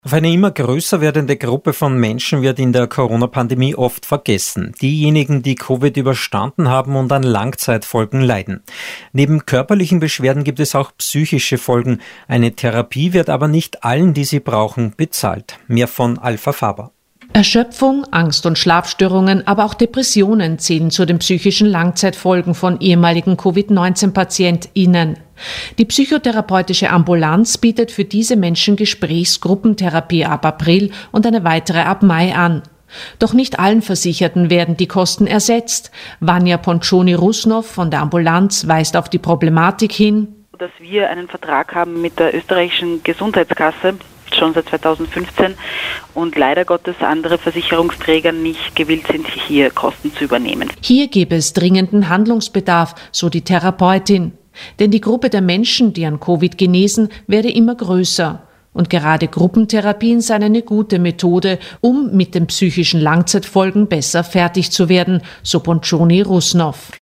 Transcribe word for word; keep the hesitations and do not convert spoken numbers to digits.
Auf eine immer größer werdende Gruppe von Menschen wird in der Corona-Pandemie oft vergessen. Diejenigen, die Covid überstanden haben und an Langzeitfolgen leiden. Neben körperlichen Beschwerden gibt es auch psychische Folgen. Eine Therapie wird aber nicht allen, die sie brauchen, bezahlt. Mehr von Alpha Faber. Erschöpfung, Angst- und Schlafstörungen, aber auch Depressionen zählen zu den psychischen Langzeitfolgen von ehemaligen Covid neunzehn PatientInnen. Die psychotherapeutische Ambulanz bietet für diese Menschen Gesprächsgruppentherapie ab April und eine weitere ab Mai an. Doch nicht allen Versicherten werden die Kosten ersetzt. Vanja Poncioni-Rusnov von der Ambulanz weist auf die Problematik hin, dass wir einen Vertrag haben mit der österreichischen Gesundheitskasse, schon seit zweitausendfünfzehn, und leider Gottes andere Versicherungsträger nicht gewillt sind, hier Kosten zu übernehmen. Hier gäbe es dringenden Handlungsbedarf, so die Therapeutin. Denn die Gruppe der Menschen, die an Covid genesen, werde immer größer. Und gerade Gruppentherapien seien eine gute Methode, um mit den psychischen Langzeitfolgen besser fertig zu werden, so Poncioni-Rusnov.